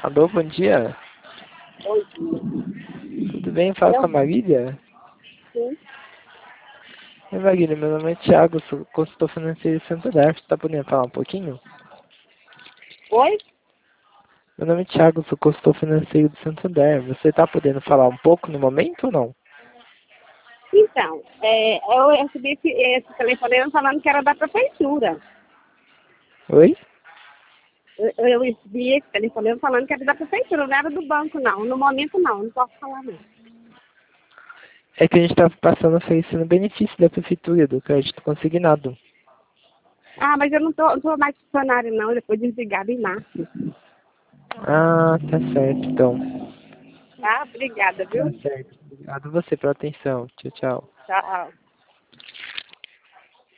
Alô, bom dia. Bom dia. Tudo bem? Fala com a Marília? Sim. Oi, Marília, meu nome é Thiago, sou consultor financeiro de Santander. Você está podendo falar um pouquinho? Oi? Meu nome é Thiago, sou consultor financeiro de Santander. Você está podendo falar um pouco no momento ou não? Então, eu recebi esse telefonema falando que era da prefeitura. Oi? Eu recebi esse telefonema falando que era da prefeitura, não era do banco, não. No momento, não posso falar, não. É que a gente está passando oferecendo benefício da prefeitura, do crédito consignado. Ah, mas eu não tô mais funcionário, não. Depois desligado em março. Ah, tá certo, então. Tá? Obrigada, Tá viu? certo. Obrigado a você pela atenção. Tchau, tchau. Tchau.